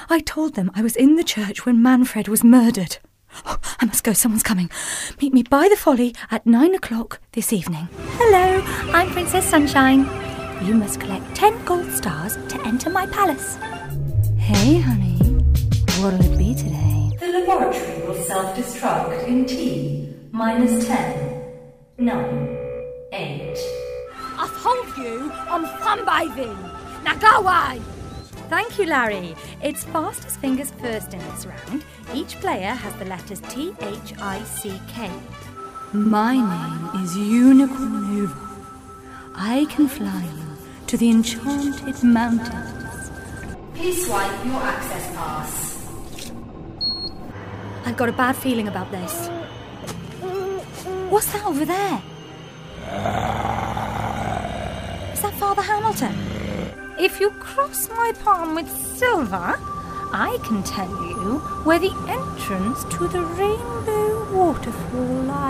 I told them I was in the church when Manfred was murdered. Oh, I must go, someone's coming. Meet me by the Folly at 9 o'clock this evening. Hello, I'm Princess Sunshine. You must collect 10 gold stars to enter my palace. Hey, honey, what'll it be today? The laboratory will self-destruct in T minus 10, 9, 8. I told you I'm sunbathing. Now go away. Thank you, Larry. It's fast as fingers first in this round. Each player has the letters T-H-I-C-K. My name is Unicorn Nova. I can fly you to the Enchanted Mountains. Please swipe your access pass. I've got a bad feeling about this. What's that over there? Is that Father Hamilton? If you cross my palm with silver, I can tell you where the entrance to the Rainbow Waterfall lies.